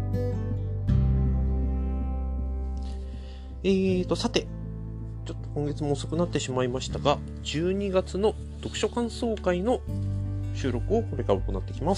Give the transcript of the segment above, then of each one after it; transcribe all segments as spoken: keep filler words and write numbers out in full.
えーと、さて、ちょっと今月も遅くなってしまいましたが、じゅうにがつの読書感想会の収録をこれから行ってきます。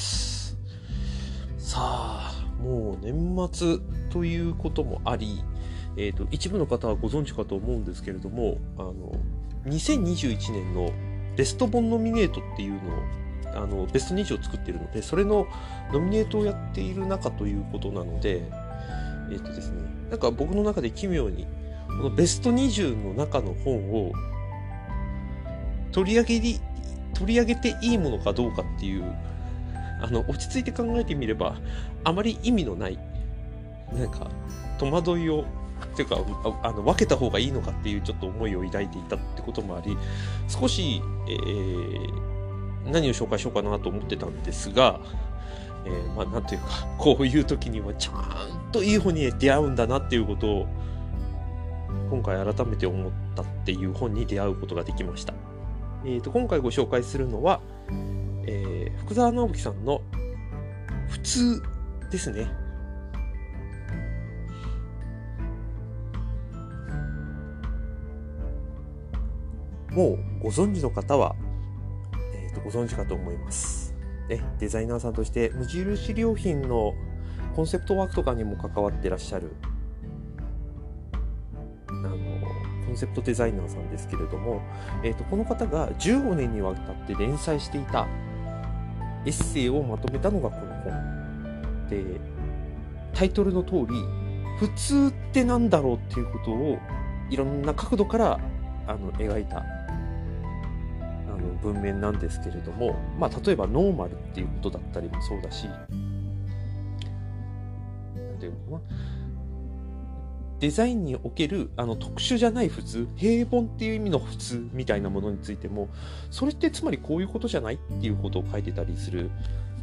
さあ、もう年末ということもあり、えーと、一部の方はご存知かと思うんですけれども、あの、にせんにじゅういちねんのベスト本ノミネートっていうのを、あの、ベストにじゅうを作っているので、それのノミネートをやっている中ということなので、えっとですね、なんか僕の中で奇妙に、このベストにじゅうの中の本を取り上げり、取り上げていいものかどうかっていう、あの、落ち着いて考えてみれば、あまり意味のない、なんか、戸惑いを、っていうか、あの、分けた方がいいのかっていうちょっと思いを抱いていたってこともあり、少し、えー、何を紹介しようかなと思ってたんですが、えー、まあ、なんというか、こういう時にはちゃんといい本に出会うんだなっていうことを、今回改めて思ったっていう本に出会うことができました。えーと、今回ご紹介するのは、えー、福沢直樹さんの普通ですね。もうご存知の方は、えーと、ご存知かと思います。ね、デザイナーさんとして無印良品のコンセプトワークとかにも関わってらっしゃるあのコンセプトデザイナーさんですけれども、えーと、この方がじゅうごねんにわたって連載していたエッセイをまとめたのがこの本で、タイトルの通り普通ってなんだろうっていうことをいろんな角度からあの描いたあの文面なんですけれども、まあ、例えばノーマルっていうことだったりもそうだし、なんていうのかな、デザインにおけるあの特殊じゃない普通、平凡っていう意味の普通みたいなものについても、それってつまりこういうことじゃないっていうことを書いてたりする。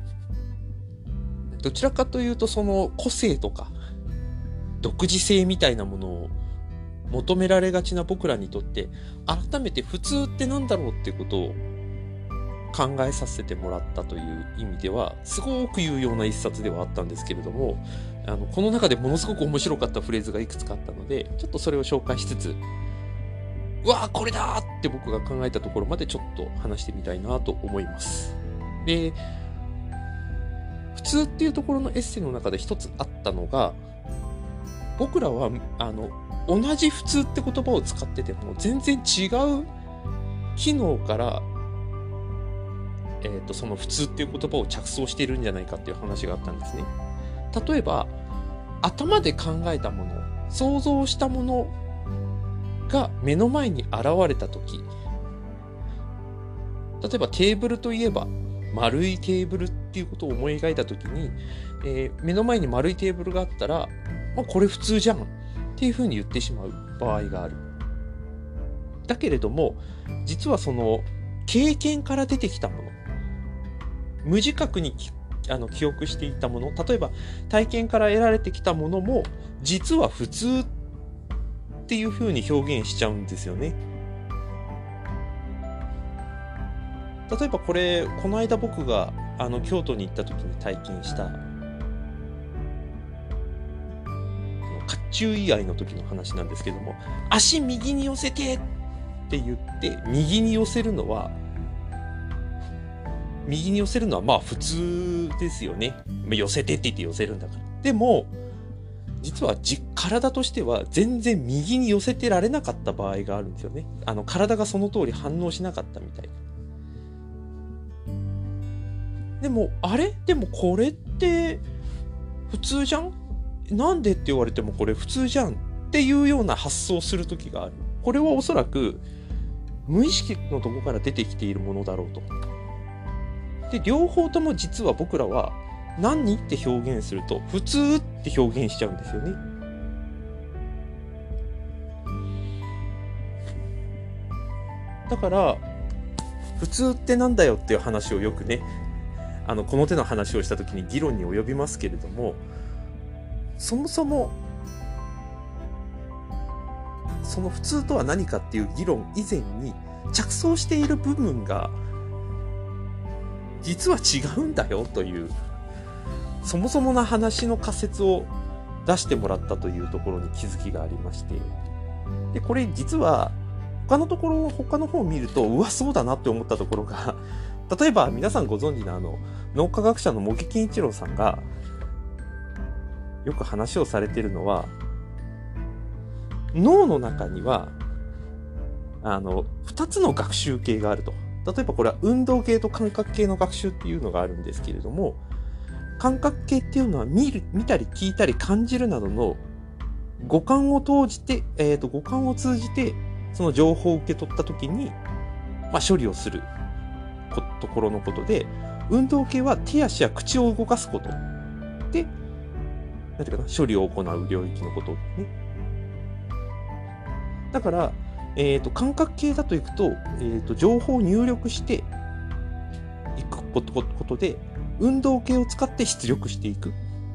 どちらかというとその個性とか独自性みたいなものを求められがちな僕らにとって、改めて普通ってなんだろうっていうことを考えさせてもらったという意味ではすごく有用な一冊ではあったんですけれども、あのこの中でものすごく面白かったフレーズがいくつかあったので、ちょっとそれを紹介しつつ、うわーこれだーって僕が考えたところまでちょっと話してみたいなと思います。で、普通っていうところのエッセイの中で一つあったのが、僕らはあの同じ普通って言葉を使ってても全然違う機能からえーと、その普通っていう言葉を着想しているんじゃないかっていう話があったんですね。例えば、頭で考えたもの、想像したものが目の前に現れたとき、例えばテーブルといえば丸いテーブルっていうことを思い描いたときに、えー、目の前に丸いテーブルがあったら、まあ、これ普通じゃんっていうふうに言ってしまう場合がある。だけれども、実はその経験から出てきたもの、無自覚にあの記憶していたもの、例えば体験から得られてきたものも実は普通っていう風に表現しちゃうんですよね。例えばこれ、この間僕があの京都に行った時に体験した甲冑以外の時の話なんですけども、足右に寄せてって言って右に寄せるのは右に寄せるのはまあ普通ですよね。寄せてって言って寄せるんだから。でも実はじ体としては全然右に寄せてられなかった場合があるんですよね。あの体がその通り反応しなかったみたいな。でもあれでもこれって普通じゃん？なんでって言われてもこれ普通じゃんっていうような発想をする時がある。これはおそらく無意識のところから出てきているものだろうと。で、両方とも実は僕らは何って表現すると普通って表現しちゃうんですよね。だから普通ってなんだよっていう話をよくね、あのこの手の話をした時に議論に及びますけれども、そもそもその普通とは何かっていう議論以前に着想している部分が実は違うんだよという、 そもそもの話の仮説を出してもらったというところに気づきがありまして、でこれ実は他のところ他の方を見るとうわそうだなって思ったところが、例えば皆さんご存知のあの脳科学者の茂木健一郎さんがよく話をされているのは、脳の中にはあのふたつの学習系があると。例えばこれは運動系と感覚系の学習っていうのがあるんですけれども、感覚系っていうのは見る、見たり聞いたり感じるなどの五感を通じて、えーと、五感を通じてその情報を受け取ったときに、まあ、処理をするところのことで、運動系は手足や口を動かすことで、なんていうかな、処理を行う領域のことね。だから、えーと、感覚系だといくと、えーと、情報を入力していくことで、運動系を使って出力していく。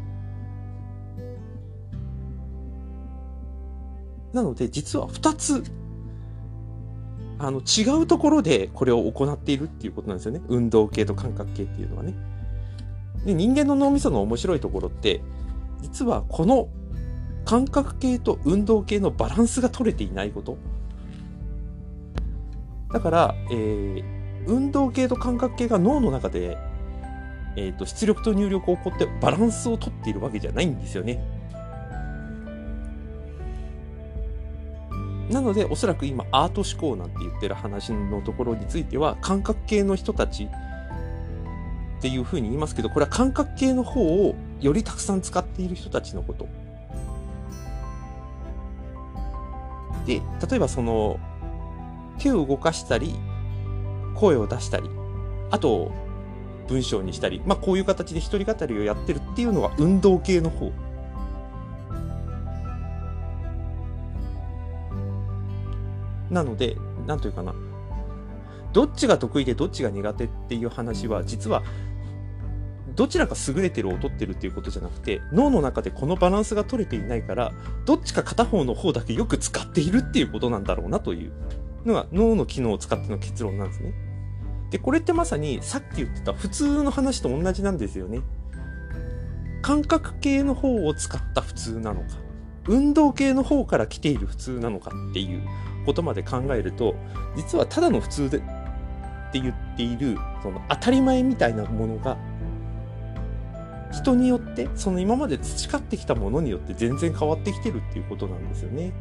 なので、実はふたつ、あの、違うところでこれを行っているっていうことなんですよね。運動系と感覚系っていうのはね。で、人間の脳みその面白いところって、実はこの感覚系と運動系のバランスが取れていないこと。だから、えー、運動系と感覚系が脳の中で、えーと、出力と入力を起こってバランスを取っているわけじゃないんですよね。なので、おそらく今、アート思考なんて言ってる話のところについては、感覚系の人たちっていうふうに言いますけど、これは感覚系の方をよりたくさん使っている人たちのこと。で、例えばその、手を動かしたり、声を出したり、あと、文章にしたり、まあこういう形で一人語りをやってるっていうのが運動系の方。なので、なんというかな。どっちが得意でどっちが苦手っていう話は、実は、どちらか優れてるを取ってるっていうことじゃなくて、脳の中でこのバランスが取れていないから、どっちか片方の方だけよく使っているっていうことなんだろうなというのが脳の機能を使っての結論なんですね。で、これってまさにさっき言ってた普通の話と同じなんですよね。感覚系の方を使った普通なのか、運動系の方から来ている普通なのかっていうことまで考えると、実はただの普通でって言っているその当たり前みたいなものが、人によって、その今まで培ってきたものによって全然変わってきてるっていうことなんですよね。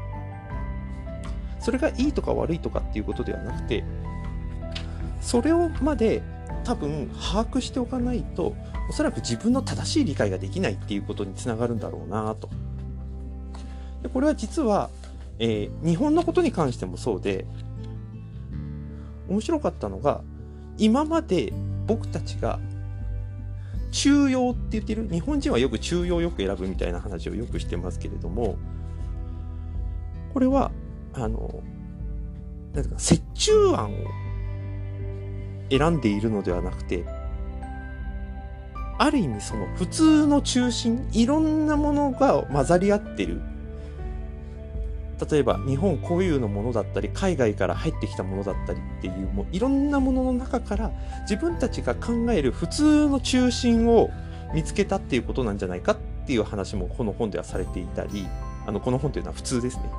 それがいいとか悪いとかっていうことではなくて、それをまで多分把握しておかないと、おそらく自分の正しい理解ができないっていうことにつながるんだろうなと。でこれは実は、えー、日本のことに関してもそうで、面白かったのが、今まで僕たちが中庸って言ってる、日本人はよく中庸をよく選ぶみたいな話をよくしてますけれども、これはあのなんていうか折衷案を選んでいるのではなくて、ある意味その普通の中心、いろんなものが混ざり合ってる。例えば日本固有のものだったり、海外から入ってきたものだったりっていう、もういろんなものの中から自分たちが考える普通の中心を見つけたっていうことなんじゃないかっていう話もこの本ではされていたり、あのこの本というのは普通ですね。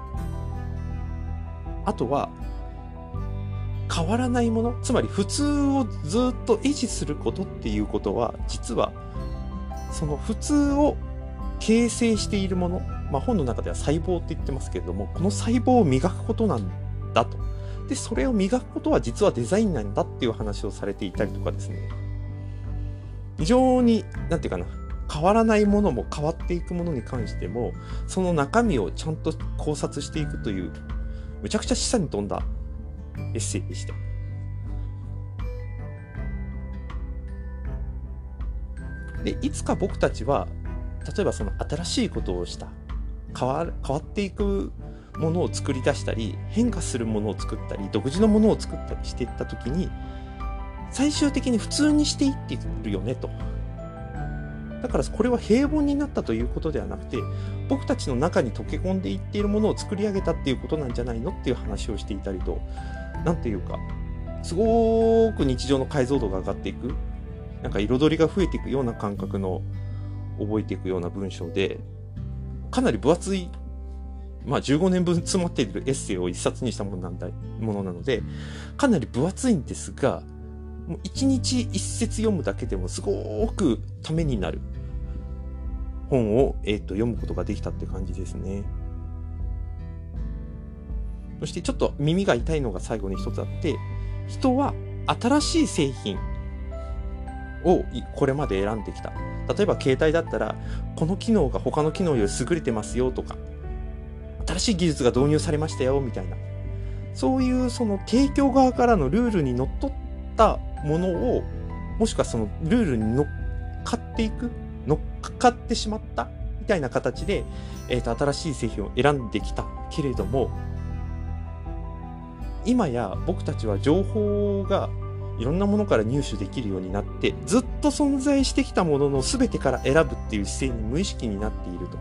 あとは変わらないもの、つまり普通をずっと維持することっていうことは、実はその普通を形成しているもの、まあ、本の中では細胞って言ってますけれども、この細胞を磨くことなんだと。で、それを磨くことは実はデザインなんだっていう話をされていたりとかですね。非常に、なんていうかな、変わらないものも変わっていくものに関しても、その中身をちゃんと考察していくという、むちゃくちゃ示唆に富んだエッセイでした。で、いつか僕たちは、例えばその新しいことをした、変わ、変わっていくものを作り出したり、変化するものを作ったり、独自のものを作ったりしていったときに、最終的に普通にしていってるよねと。だからこれは平凡になったということではなくて、僕たちの中に溶け込んでいっているものを作り上げたっていうことなんじゃないのっていう話をしていたりと、なんていうか、すごく日常の解像度が上がっていく。 なんか彩りが増えていくような感覚の覚えていくような文章で、かなり分厚い、まあじゅうごねんぶん詰まっているエッセイを一冊にしたものなんだものなので、かなり分厚いんですが、もう一日一節読むだけでもすごくためになる本を、えーと、読むことができたって感じですね。そしてちょっと耳が痛いのが最後に一つあって、人は新しい製品をこれまで選んできた。例えば携帯だったら、この機能が他の機能より優れてますよとか、新しい技術が導入されましたよみたいな、そういうその提供側からのルールにのっとったものを、もしくはそのルールに乗っかっていく、乗っかってしまったみたいな形で、えーと、新しい製品を選んできたけれども、今や僕たちは情報がいろんなものから入手できるようになって、ずっと存在してきたものの全てから選ぶっていう姿勢に無意識になっていると。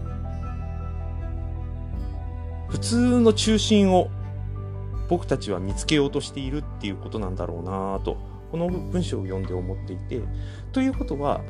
普通の中心を僕たちは見つけようとしているっていうことなんだろうなと、この文章を読んで思っていて、ということは、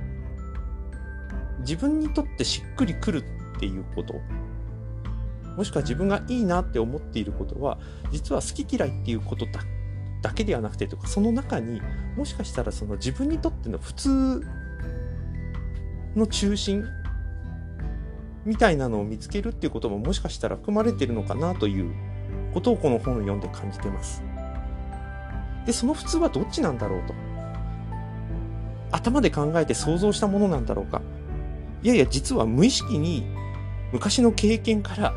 自分にとってしっくりくるっていうこと、もしくは自分がいいなって思っていることは、実は好き嫌いっていうことだだけではなくてとか、その中にもしかしたらその自分にとっての普通の中心みたいなのを見つけるっていうことももしかしたら含まれているのかなということをこの本を読んで感じてます。で、その普通はどっちなんだろうと。頭で考えて想像したものなんだろうか。いやいや、実は無意識に昔の経験から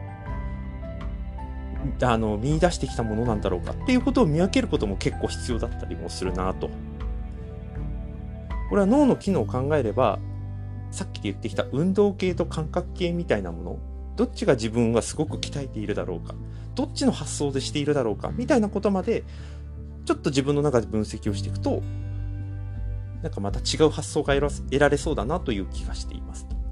あの見出してきたものなんだろうかっていうことを見分けることも結構必要だったりもするなと。これは脳の機能を考えれば、さっき言ってきた運動系と感覚系みたいなもの、どっちが自分がすごく鍛えているだろうか、どっちの発想でしているだろうかみたいなことまでちょっと自分の中で分析をしていくと、なんかまた違う発想が得られそうだなという気がしていますと。はい、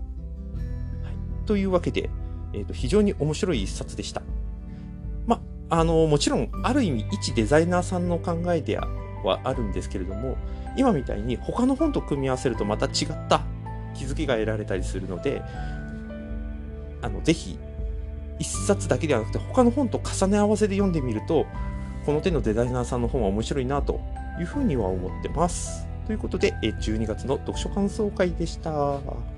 というわけで、えーと、非常に面白い一冊でした。まあのもちろんある意味一デザイナーさんの考えではあるんですけれども、今みたいに他の本と組み合わせるとまた違った気づきが得られたりするので、あのぜひ一冊だけではなくて他の本と重ね合わせで読んでみると、この手のデザイナーさんの本は面白いなというふうには思ってます。ということで、じゅうにがつの読書感想会でした。